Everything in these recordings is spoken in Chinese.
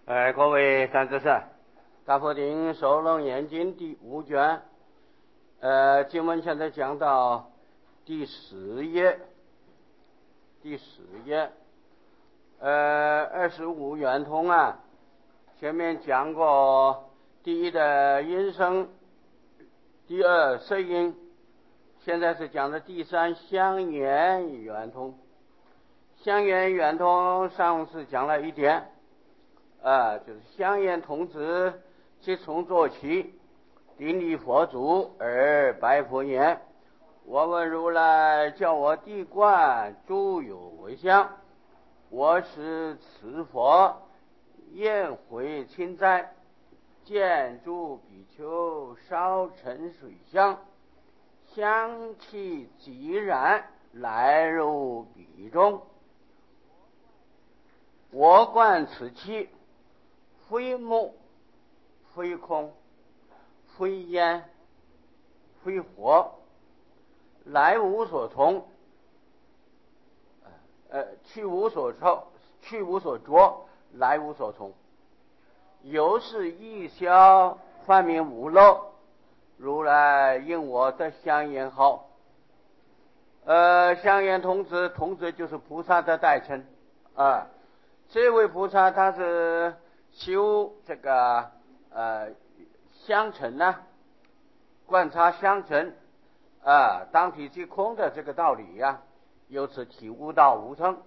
各位善知识，大佛顶首楞严经第5卷，经文现在讲到第10页，25圆通啊，前面讲过第一的音声，第二色音，现在是讲的第3香言圆通。香言圆通上次讲了一点，就是香言童子即从坐起，顶礼佛祖而白佛言：我闻如来教我谛观诸有为相，我是此佛宴会清斋，见诸比丘烧成水香，香气即然来入彼中。我观此气，非木非空非烟非火，来无所从，去无所着，来无所从。由是一消，泛名无漏。如来应我的香言号。香言童子就是菩萨的代称啊。这位菩萨他是修这个相成呢，观察相成当体即空的这个道理呀，由此体悟到无生。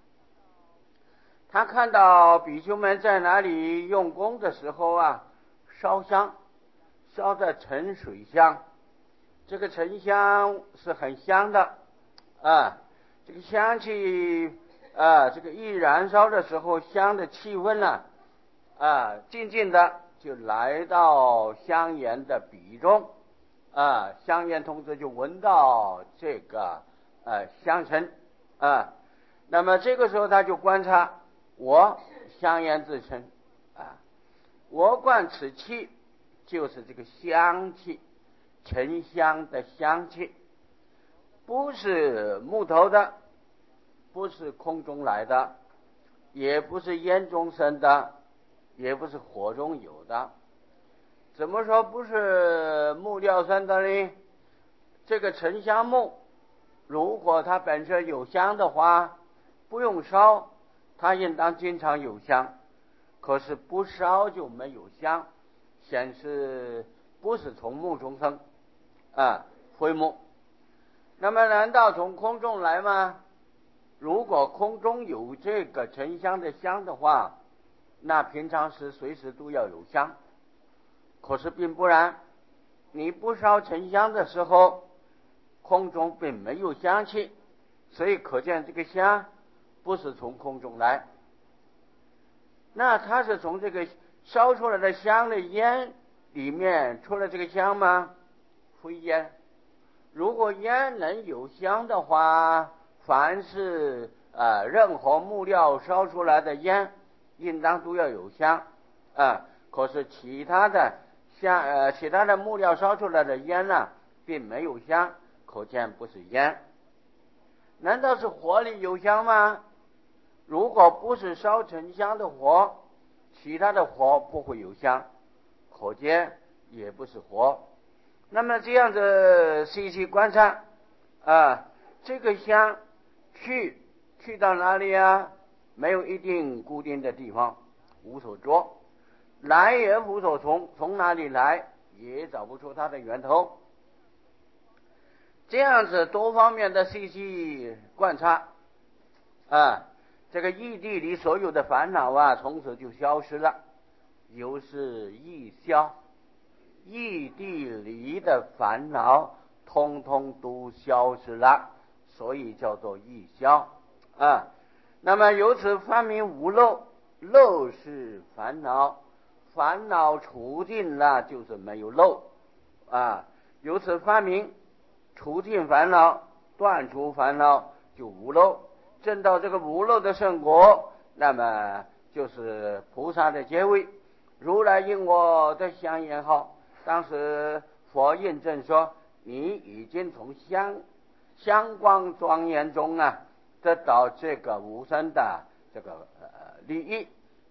他看到比丘们在哪里用功的时候啊，烧香，烧的沉水香，这个沉香是很香的这个香气这个一燃烧的时候，香的气温呢静静的就来到香烟的鼻中香烟童子就闻到这个香尘那么这个时候他就观察我香烟自称我观此气，就是这个香气，沉香的香气，不是木头的，不是空中来的，也不是烟中生的，也不是火中有的。怎么说不是木料生的呢？这个沉香木，如果它本身有香的话，不用烧，它应当经常有香。可是不烧就没有香，显示不是从木中生非木。那么难道从空中来吗？如果空中有这个沉香的香的话，那平常时随时都要有香。可是并不然，你不烧沉香的时候，空中并没有香气，所以可见这个香不是从空中来。那它是从这个烧出来的香的烟里面出了这个香吗？非烟。如果烟能有香的话，凡是任何木料烧出来的烟应当都要有香可是其他的木料烧出来的烟呢并没有香，可见不是烟。难道是火里有香吗？如果不是烧沉香的火，其他的火不会有香，可见也不是火。那么这样子细细观察这个香去到哪里没有一定固定的地方，无所着，来也无所从，从哪里来也找不出它的源头。这样子多方面的细细观察这个异地里所有的烦恼从此就消失了，由是异消，异地里的烦恼通通都消失了，所以叫做异消那么由此发明无漏，漏是烦恼，烦恼除尽了就是没有漏由此发明除尽烦恼，断除烦恼就无漏，证到这个无漏的圣果，那么就是菩萨的阶位。如来应我的香言号，当时佛印证说，你已经从香光庄严中得到这个无生的这个利益，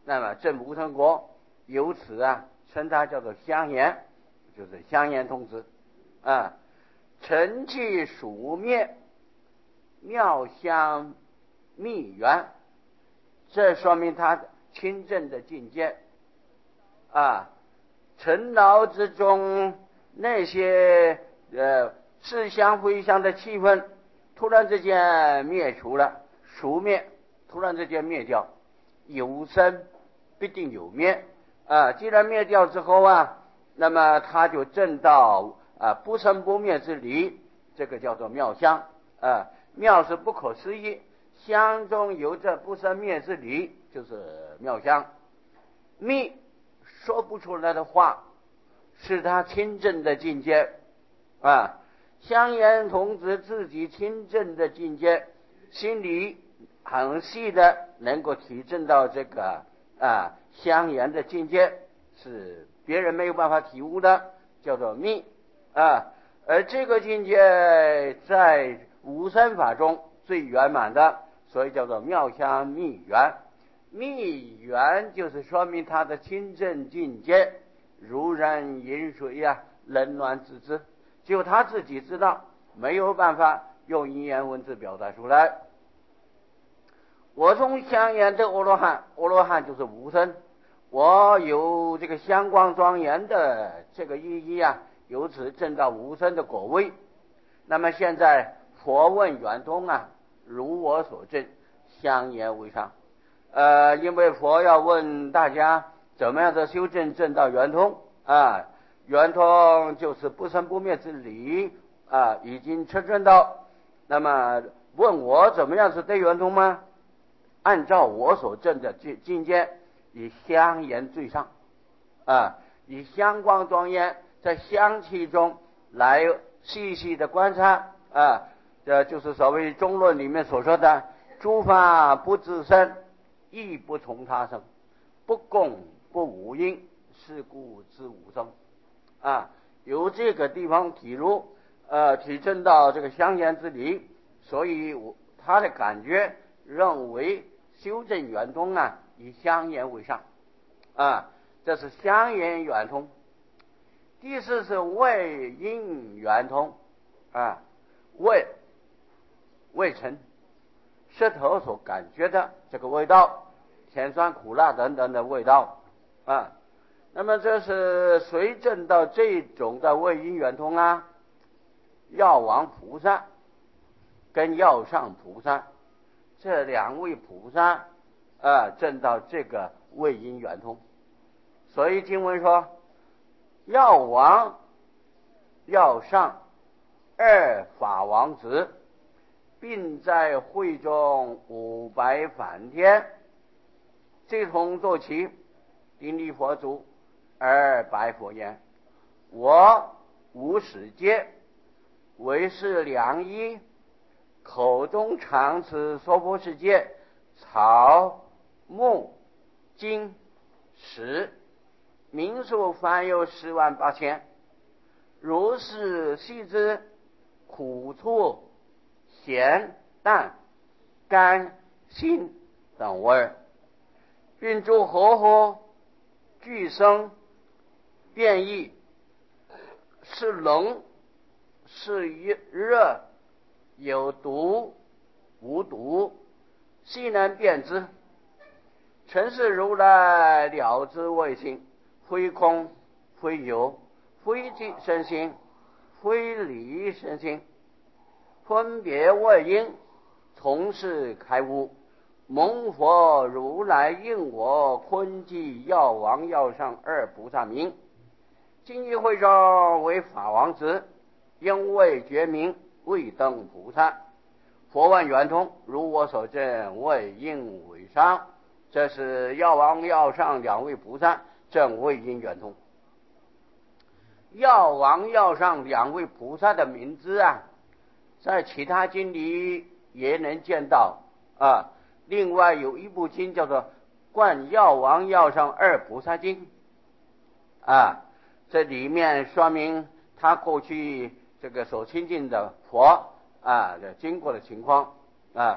那么证无生果，由此啊称他叫做香严，就是香严童子啊。尘气数灭，妙香密缘，这说明他清正的境界啊。尘劳之中那些是香非香的气氛突然之间灭除了，数灭突然之间灭掉，有生必定有灭啊。既然灭掉之后啊，那么他就证到不生不灭之理，这个叫做妙香啊。妙是不可思议，香中有着不生灭之理，就是妙香。密说不出来的话，是他清正的境界啊。香严童子自己清正的境界，心里很细的能够体证到这个香严的境界，是别人没有办法体悟的，叫做密啊。而这个境界在无生法中最圆满的，所以叫做妙香密缘。密缘就是说明他的清正境界如人饮水啊，冷暖自知，只有他自己知道，没有办法用语言文字表达出来。我从香严的阿罗汉，阿罗汉就是无生，我有这个香光庄严的这个意义啊，由此证到无生的果位。那么现在佛问圆通啊，如我所证，香严为上。因为佛要问大家怎么样的修正证到圆通啊，圆通就是不生不灭之理啊，已经确证到。那么问我怎么样是对圆通吗？按照我所证的境界，以香严最上啊，以香光庄严，在香气中来细细的观察啊，这就是所谓中论里面所说的诸法不自生，亦不从他生，不共不无因，是故知无生啊。由这个地方体证到这个香严之理，所以他的感觉认为修正圆通啊，以香严为上啊，这是香严圆通。第四是味因圆通啊，味尘，舌头所感觉的这个味道，甜酸苦辣等等的味道啊。那么这是谁证到这种的味因圆通啊？药王菩萨跟药上菩萨这两位菩萨证到这个味因圆通。所以经文说，药王药上二法王子，并在会中500梵天，这同坐骑，顶礼佛祖而白佛言：我无始劫为是良医，口中常持娑婆世界草木金石，名数凡有108000，如是细之，苦处咸淡甘辛等味，并诸活火俱生变异，是冷是热，有毒无毒，悉能辨之。尘世如来了知味性，非空非有，非即身心，非理身心，分别味因，从事开悟。蒙佛如来应我坤基药王药上二菩萨名，今日会中为法王子，因为觉名未登菩萨。佛问圆通，如我所证，为应为上。这是药王药上两位菩萨证为因圆通。药王药上两位菩萨的名字啊，在其他经里也能见到啊。另外有一部经叫做《观药王药上二菩萨经》啊，这里面说明他过去这个所亲近的佛经过的情况啊。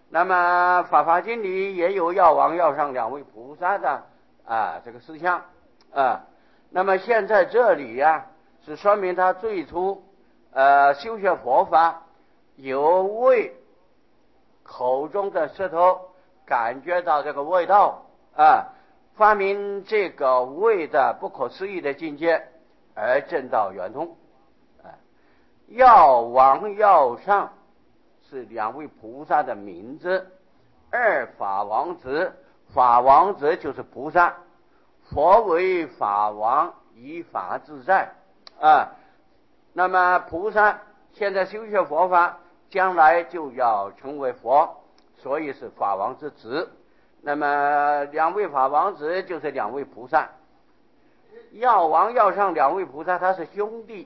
那么《法华经》里也有药王药上两位菩萨的这个思想那么现在这里是说明他最初修学佛法，有为口中的舌头感觉到这个味道发明这个味的不可思议的境界，而证到圆通药王药上是两位菩萨的名字，二法王子，法王子就是菩萨，佛为法王，以法自在那么菩萨现在修学佛法，将来就要成为佛，所以是法王之子。那么两位法王子就是两位菩萨，药王药上两位菩萨他是兄弟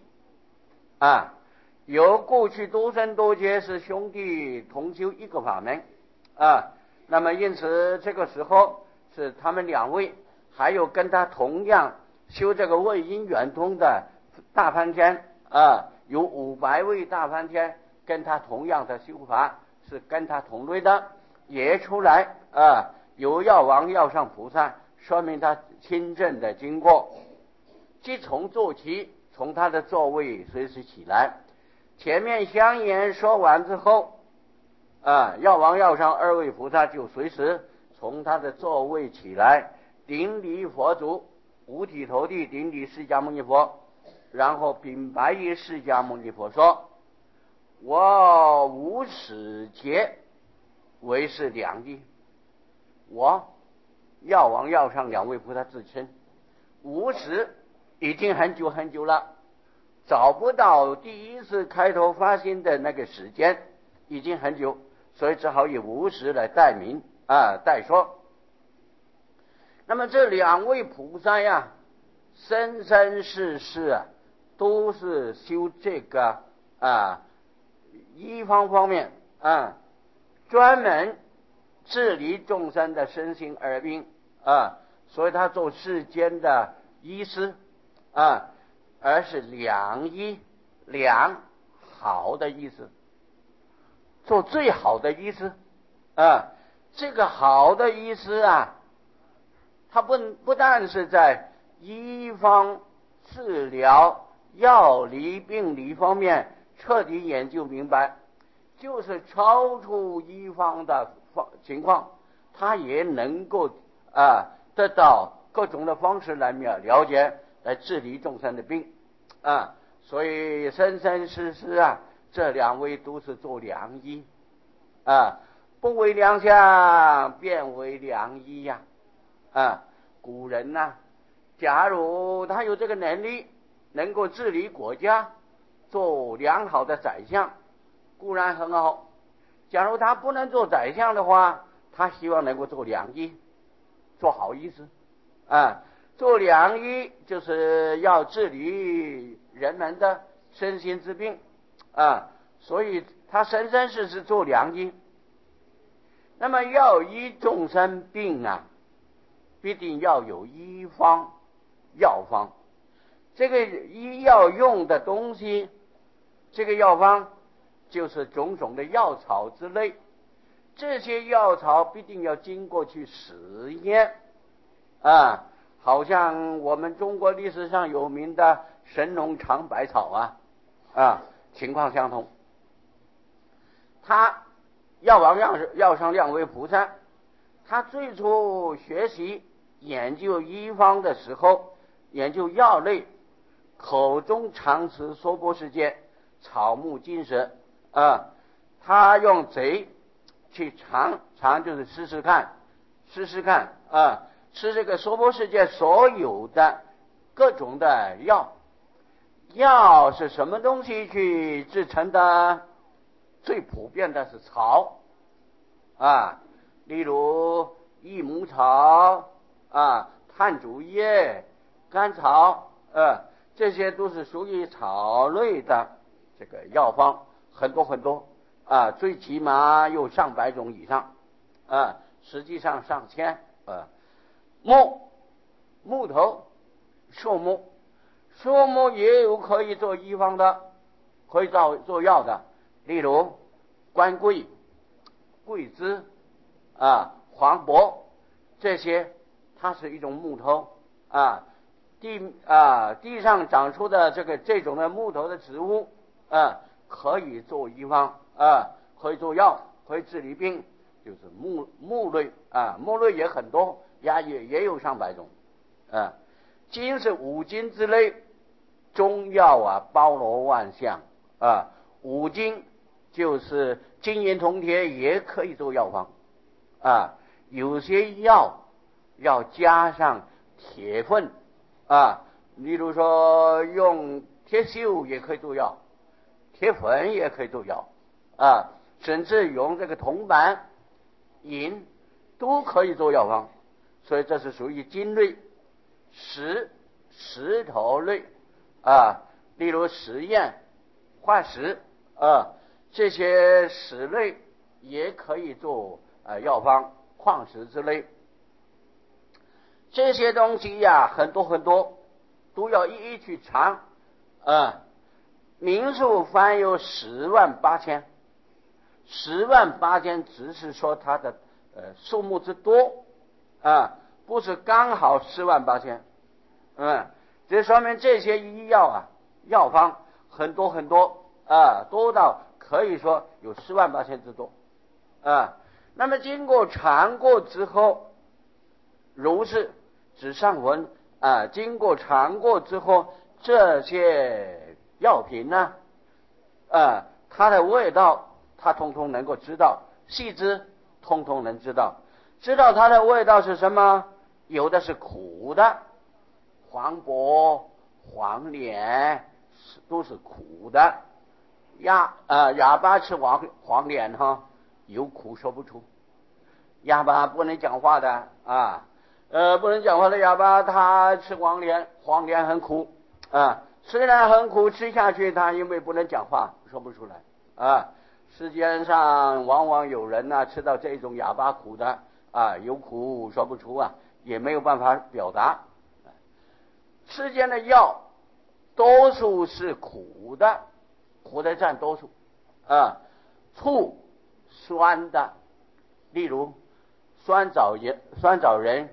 由过去多生多劫是兄弟同修一个法门那么因此这个时候是他们两位，还有跟他同样修这个位因圆通的大梵天有500位大梵天跟他同样的修法，是跟他同类的，也出来有药王药上菩萨，说明他亲证的经过。即从坐起，从他的座位随时起来。前面相言说完之后药王药上2位菩萨就随时从他的座位起来，顶礼佛祖，五体投地顶礼释迦牟尼佛，然后禀白于释迦牟尼佛说：我无始劫为是良医。我药王药上两位菩萨自称无始已经很久很久了，找不到第一次开头发心的那个时间，已经很久，所以只好以无始来代名代说。那么这两位菩萨生生世世都是修这个医方面专门治理众生的身心二病所以他做世间的医师而是良医，良好的意思，做最好的医师这个好的医师他不但是在医方治疗药理病理方面彻底研究明白，就是超出医方的情况，他也能够得到各种的方式来了解，来治理众生的病所以生生世世这两位都是做良医不为良相，便为良医古人假如他有这个能力，能够治理国家，做良好的宰相，固然很好。假如他不能做宰相的话，他希望能够做良医，做好医师做良医就是要治理人们的身心之病所以他生生世世做良医。那么要医众生病必定要有医方药方，这个医药用的东西，这个药方就是种种的药草之类，这些药草必定要经过去实验好像我们中国历史上有名的神农尝百草情况相同。他药王药上两位菩萨，他最初学习研究医方的时候，研究药类，口中常持娑婆世界草木金蛇他用嘴去尝就是试试看吃这个娑婆世界所有的各种的药是什么东西去制成的？最普遍的是草例如益母草炭竹叶、甘草这些都是属于草类的这个药方，很多很多最起码有上百种以上实际上上千木头、树木也有可以做医方的，可以做药的，例如官桂桂枝黄柏，这些它是一种木头地上长出的这种的木头的植物可以做医方可以做药，可以治理病，就是木类木类也很多，也有上百种金是五金之类，中药包罗万象五金就是金银铜铁也可以做药方有些药要加上铁分例如说用铁锈也可以做药，铁粉也可以做药甚至用这个铜板银都可以做药方，所以这是属于金类。石头类例如石砚、化石这些石类也可以做药方，矿石之类，这些东西很多很多都要一一去查民数凡有108000，只是说它的数目之多不是刚好108000这说明这些医药药方很多很多多到可以说有108000之多那么经过尝过之后，如是指上文经过尝过之后，这些药品呢它的味道它通通能够知道，细枝通通能知道它的味道是什么，有的是苦的，黄柏、黄连都是苦的哑巴吃黄连有苦说不出，哑巴不能讲话的不能讲话的哑巴他吃黄连很苦虽然很苦，吃下去他因为不能讲话说不出来世界上往往有人吃到这种哑巴苦的有苦说不出也没有办法表达。世间的药多数是苦的，苦的占多数醋酸的，例如酸枣仁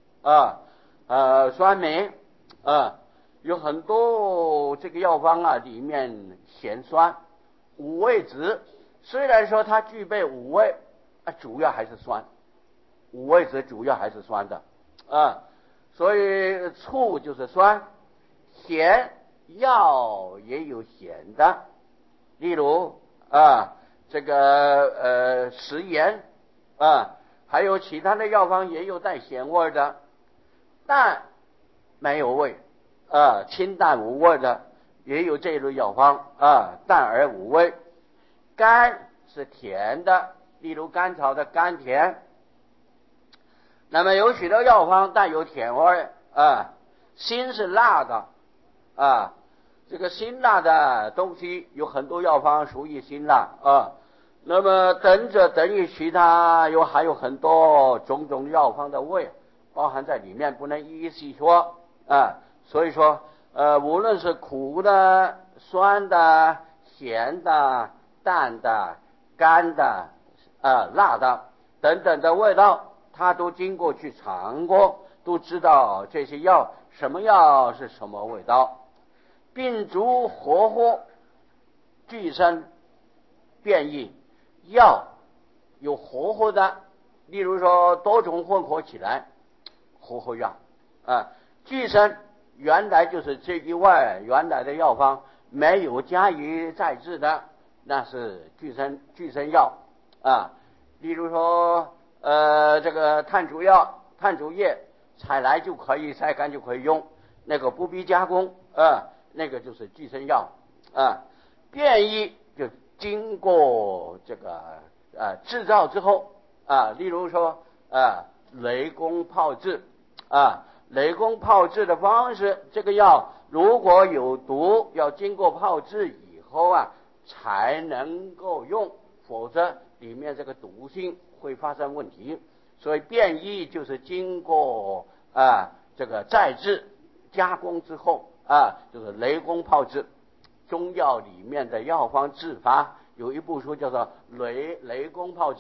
酸梅有很多这个药方里面咸酸。五味子虽然说它具备五味主要还是酸，五味子主要还是酸的所以醋就是酸，咸药也有咸的，例如这个食盐还有其他的药方也有带咸味的，但没有味清淡无味的也有这一类药方淡而无味。甘是甜的，例如甘草的甘甜。那么有许多药方带有甜味辛是辣的这个辛辣的东西有很多药方属于辛辣那么等于其他还有很多种种药方的味包含在里面，不能一一细说所以说无论是苦的、酸的、咸的、淡的、干的辣的等等的味道，他都经过去尝过，都知道这些药什么药是什么味道。病逐活活，俱生变异，药有活活的，例如说多种混合起来活活药俱生原来就是这一味原来的药方没有加以再制的，那是俱生药例如说这个炭竹叶采来就可以晒干就可以用，那个不必加工那个就是俱生药变异就经过这个制造之后例如说雷公炮制雷公炮制的方式，这个药如果有毒，要经过炮制以后才能够用，否则里面这个毒性会发生问题。所以变异就是经过这个再制加工之后就是雷公炮制。中药里面的药方制法有一部书叫做雷公炮制，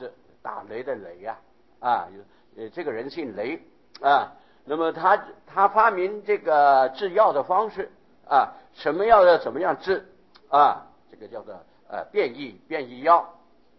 打雷的雷呀，这个人姓雷啊。那么他发明这个制药的方式啊，什么药要怎么样治啊？这个叫做变异药。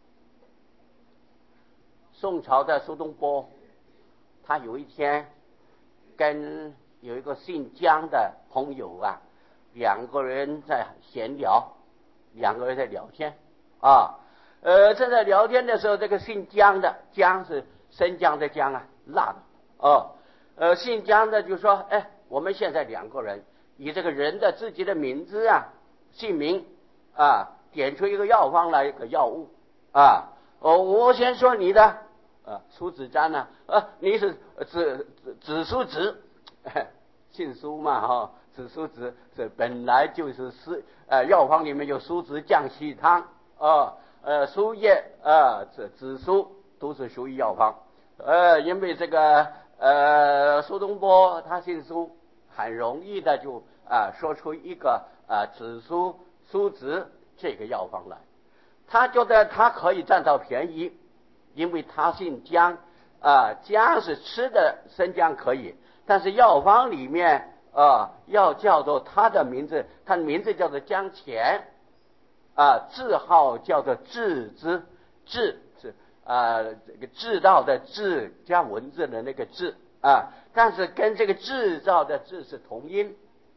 宋朝的苏东坡，他有一天跟有一个姓姜的朋友啊，两个人在闲聊，两个人在聊天啊。正在聊天的时候，这个姓姜的，姜是生姜的姜啊，辣的哦。姓姜的就说：“哎，我们现在两个人以这个人的自己的名字啊、姓名啊，点出一个药方来，一个药物啊。我先说你的苏子瞻呢，你是子苏子，姓苏嘛哈，子苏子，这本来就是药方里面有苏子降气汤苏叶这紫苏都是属于药方。因为这个苏东坡他姓苏，很容易的就说出一个紫苏苏子这个药方来。他觉得他可以占到便宜，因为他姓姜姜是吃的生姜可以，但是药方里面要叫做他的名字，他的名字叫做姜钱字号叫做治之，治是这个制造的制加文字的那个制但是跟这个制造的制是同音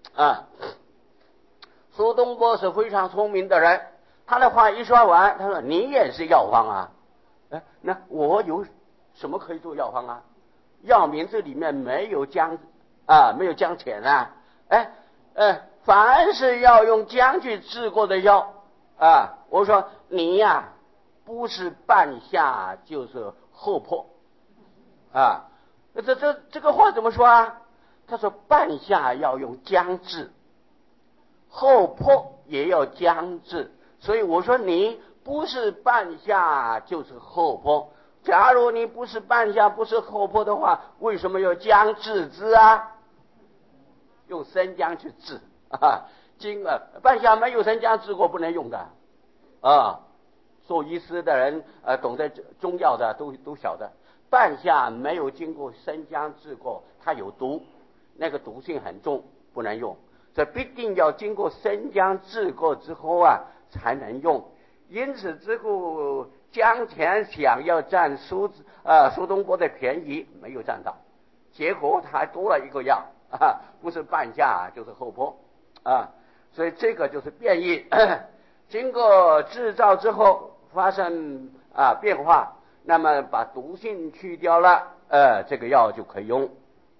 苏东坡是非常聪明的人，他的话一说完，他说：“你也是药方啊？那我有什么可以做药方啊？药名字里面没有姜没有姜钱凡是要用姜去治过的药我说你呀，不是半夏就是后破这个话怎么说啊？他说半夏要用姜治，后破也要姜治，所以我说你不是半夏就是后破。假如你不是半夏不是后破的话，为什么要姜治之用生姜去治半夏没有生姜治过不能用的做医师的人懂得中药的都晓得，半夏没有经过生姜治过，它有毒，那个毒性很重，不能用。这必定要经过生姜治过之后才能用。因此之故，姜钱想要占苏东坡的便宜，没有占到，结果他还多了一个药不是半夏就是后破所以这个就是变异经过制造之后发生变化，那么把毒性去掉了这个药就可以用。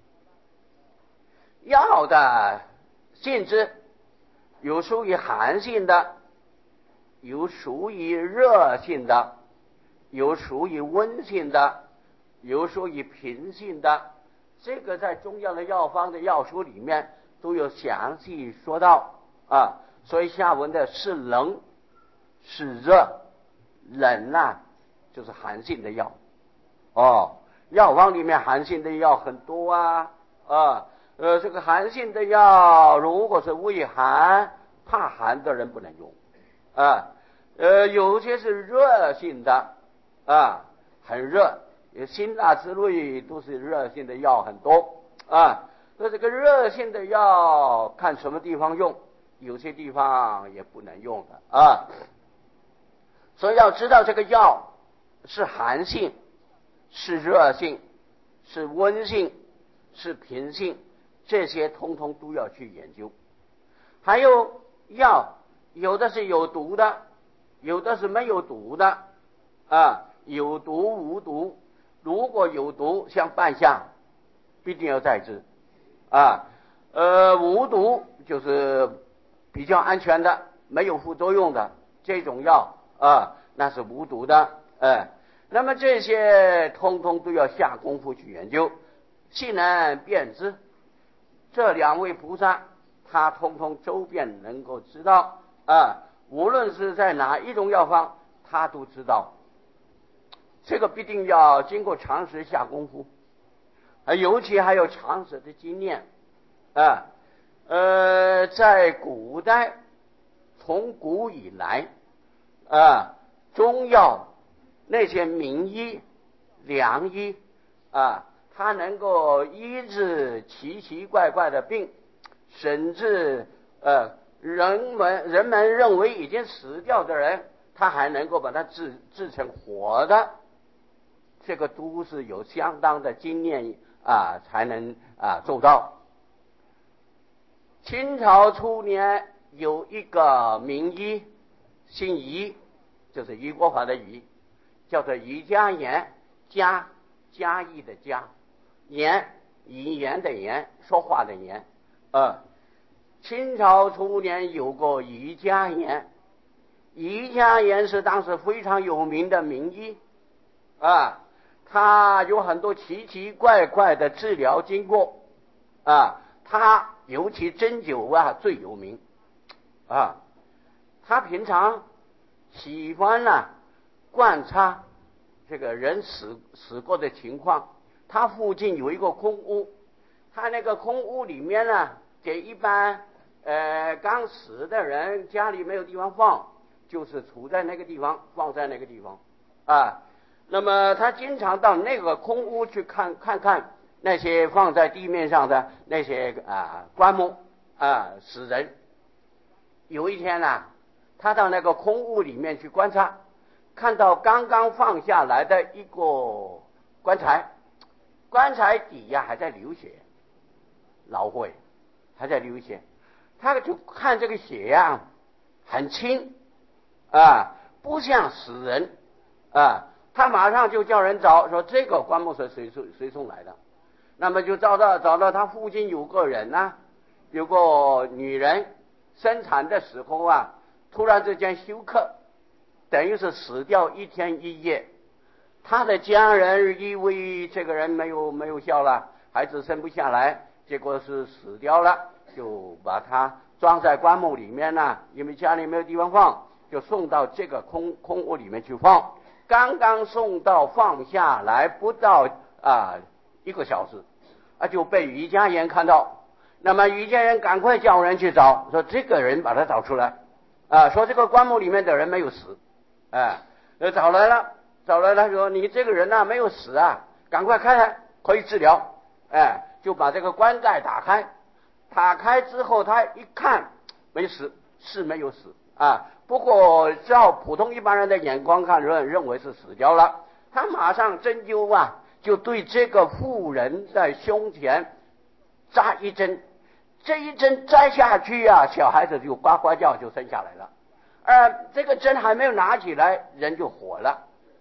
药的性质有属于寒性的，有属于热性的，有属于温性的，有属于平性的，这个在中药的药方的药书里面都有详细说到所以下文的是冷是热，冷就是寒性的药药方里面寒性的药很多这个寒性的药如果是畏寒怕寒的人不能用有些是热性的很热，辛辣之类都是热性的药很多那这个热性的药看什么地方用，有些地方也不能用的所以要知道这个药是寒性是热性是温性是平性，这些通通都要去研究。还有药有的是有毒的，有的是没有毒的有毒无毒。如果有毒像半夏必定要再治无毒就是比较安全的没有副作用的这种药那是无毒的那么这些通通都要下功夫去研究，细能辨知。这两位菩萨他通通周遍能够知道无论是在哪一种药方他都知道，这个必定要经过长时下功夫尤其还有长时的经验在古代从古以来中药那些名医、良医啊，他能够医治奇奇怪怪的病，甚至人们认为已经死掉的人，他还能够把它治成活的，这个都是有相当的经验啊才能做到。清朝初年有一个名医，姓俞，就是俞国华的俞，叫做俞家言，嘉义的嘉，言语言的言，说话的言。清朝初年有过俞家言，俞家言是当时非常有名的名医啊，他有很多奇奇怪怪的治疗经过啊，他尤其针灸最有名啊。他平常喜欢观察这个人死过的情况。他附近有一个空屋，他那个空屋里面给一般刚死的人家里没有地方放，就是处在那个地方，放在那个地方啊。那么他经常到那个空屋去看看那些放在地面上的那些棺木死人。有一天他到那个空屋里面去观察，看到刚刚放下来的一个棺材底下还在流血，老会还在流血，他就看这个血很清不像死人他马上就叫人找，说这个棺木是谁送来的。那么就找到他附近有个人有个女人生产的时候突然之间休克，等于是死掉1天1夜。他的家人以为这个人没有效了，孩子生不下来，结果是死掉了，就把他装在棺木里面因为家里没有地方放，就送到这个空屋里面去放。刚刚送到放下来不到1个小时就被俞家言看到。那么俞家言赶快叫人去找，说这个人把他找出来说这个棺木里面的人没有死找来了说你这个人没有死赶快开可以治疗就把这个棺盖打开之后他一看没死，是没有死不过照普通一般人的眼光看认为是死掉了。他马上针灸就对这个妇人在胸前扎一针，这一针摘下去小孩子就呱呱叫就生下来了这个针还没有拿起来人就活了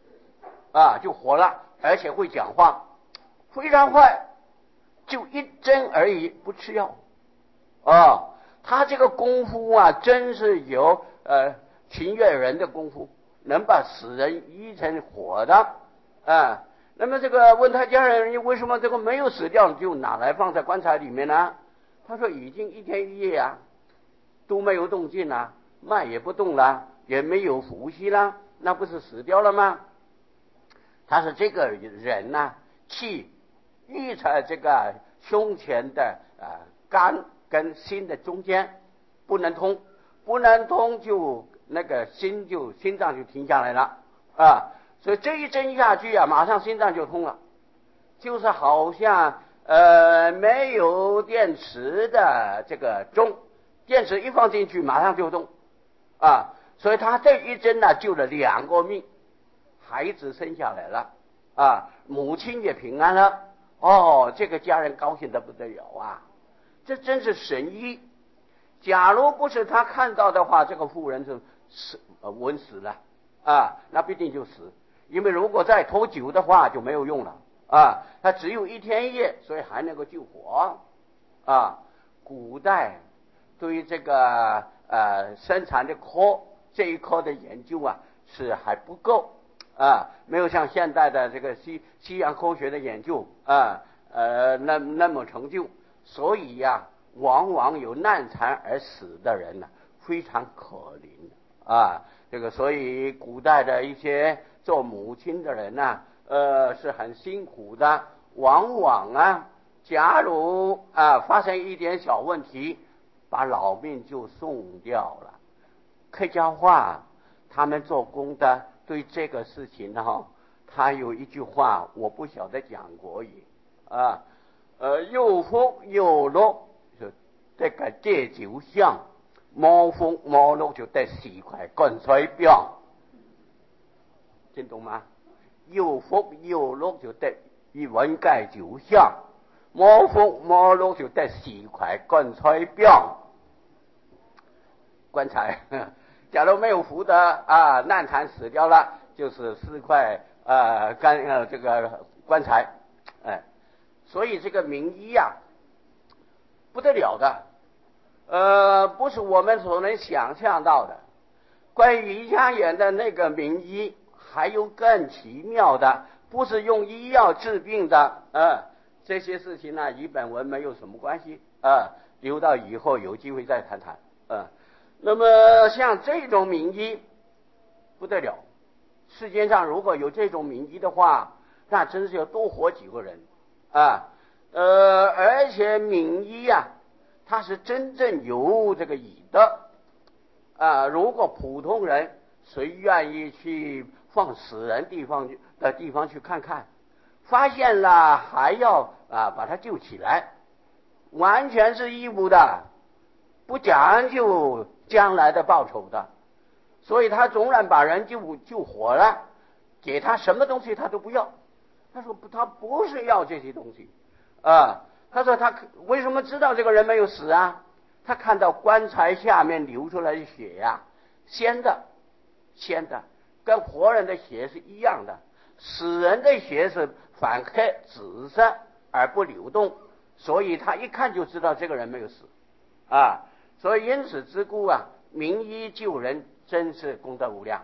而且会讲话，非常快，就1针而已，不吃药他这个功夫真是有秦越人的功夫，能把死人医成活的那么这个问他家人为什么这个没有死掉就拿来放在棺材里面呢？他说已经1天1夜都没有动静脉也不动了，也没有呼吸了，那不是死掉了吗？他说这个人气郁在这个胸前的肝跟心的中间不能通就那个心脏就停下来了所以这一针下去马上心脏就通了，就是好像没有电池的这个钟，电池一放进去马上就动所以他这一针救了2个命，孩子生下来了母亲也平安了这个家人高兴得不得了这真是神医。假如不是他看到的话，这个妇人就稳死了那必定就死，因为如果再拖久的话就没有用了他只有1天1夜，所以还能够救活古代对于这个生产的这一科的研究是还不够没有像现代的这个西洋科学的研究那么成就，所以往往有难产而死的人非常可怜这个所以古代的一些做母亲的人是很辛苦的，往往假如发生一点小问题，把老命就送掉了。客家话他们做工的对这个事情他有一句话，我不晓得讲国语啊，有福有禄就这个借酒香，冇福冇禄就得4块滚水表，听懂吗？有福有禄就得一文盖酒香，冇福冇禄就得4块滚水表。棺材，假如没有福的难产死掉了，就是4块这个棺材，所以这个名医不得了的，不是我们所能想象到的。关于于家园的那个名医，还有更奇妙的，不是用医药治病的，这些事情呢，与本文没有什么关系，留到以后有机会再谈谈，那么像这种名医不得了，世界上如果有这种名医的话，那真是要多活几个人而且名医他是真正有这个医德如果普通人谁愿意去放死人地方去看看，发现了还要把他救起来，完全是义务的，不讲究将来的报酬的，所以他总然把人救活了，给他什么东西他都不要。他说他不是要这些东西他说他为什么知道这个人没有死他看到棺材下面流出来的血鲜的，跟活人的血是一样的，死人的血是反黑紫色而不流动，所以他一看就知道这个人没有死所以因此之故名医救人真是功德无量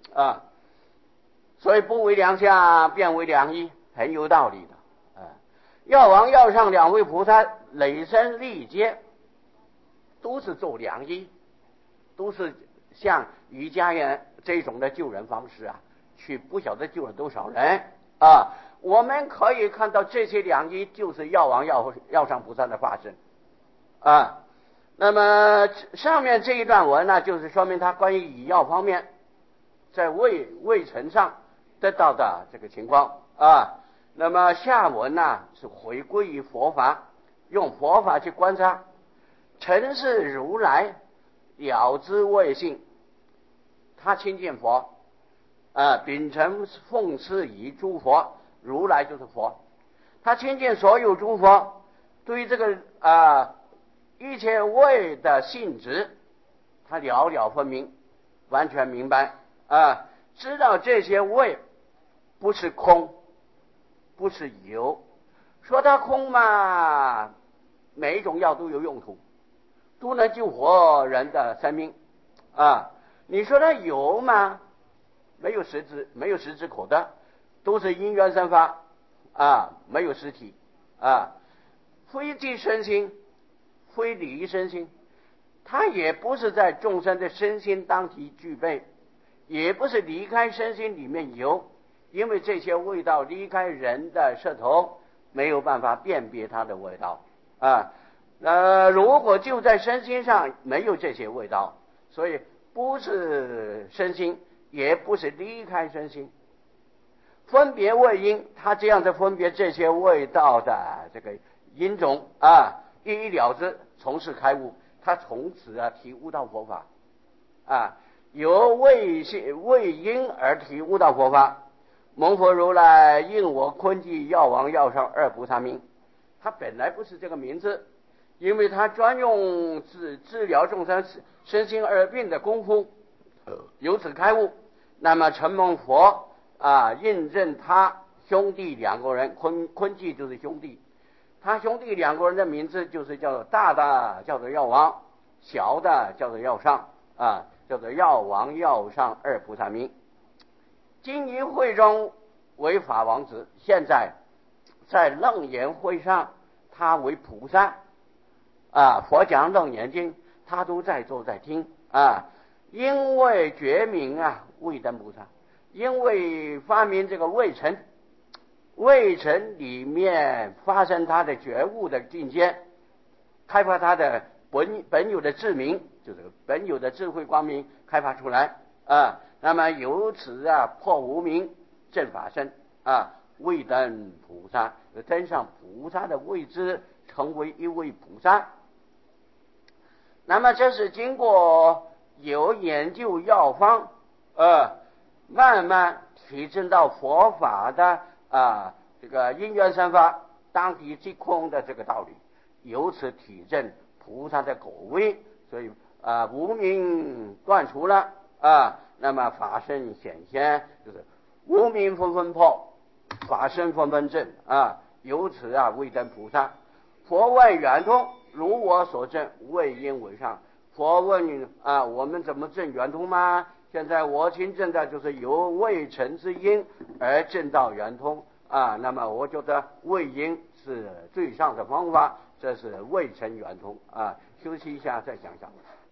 所以不为良相便为良医，很有道理的药王药上2位菩萨累生历劫都是做良医，都是像于家园这种的救人方式去不晓得救了多少人我们可以看到这些良医就是药王药上菩萨的化身那么上面这一段文呢，就是说明他关于医药方面在卫生上得到的这个情况那么下文呢是回归于佛法，用佛法去观察，诚是如来了知位性，他亲近佛秉承奉事于诸佛，如来就是佛，他亲近所有诸佛，对于这个一切位的性质他了了分明，完全明白知道这些位不是空不是有，说它空嘛，每一种药都有用途，都能救活人的生命你说它有吗？没有实质可得，都是因缘生发没有实体非即身心，非离身心，它也不是在众生的身心当体具备，也不是离开身心里面有，因为这些味道离开人的舌头没有办法辨别它的味道如果就在身心上没有这些味道，所以不是身心，也不是离开身心。分别味因，他这样的分别这些味道的这个因种一一了之，从事开悟，他从此体悟到佛法由味因而体悟到佛法。蒙佛如来应我坤寂药王药上2菩萨名，他本来不是这个名字，因为他专用治疗众生身心二病的功夫由此开悟。那么承蒙佛印证他兄弟2个人，坤寂就是兄弟，他兄弟2个人的名字就是叫做大的叫做药王，小的叫做药上叫做药王药上2菩萨名。今于会中为法王子，现在在楞严会上他为菩萨佛讲楞严经他都在坐在听因为觉明未登菩萨，因为发明这个未成里面发生他的觉悟的境界，开发他的本有的智明，就是本有的智慧光明开发出来那么由此破无明正法身位登菩萨，登上菩萨的位置，成为一位菩萨。那么这是经过有研究药方慢慢提升到佛法的这个因缘生法当体即空的这个道理，由此体证菩萨的果位。所以无明断除了那么法身显现，就是无明纷纷破，法身纷纷证由此位登菩萨。佛问圆通，如我所证，为因为上。佛问你我们怎么证圆通吗？现在我亲证的就是由未成之因而证到圆通那么我觉得为因是最上的方法，这是未成圆通休息一下再讲讲。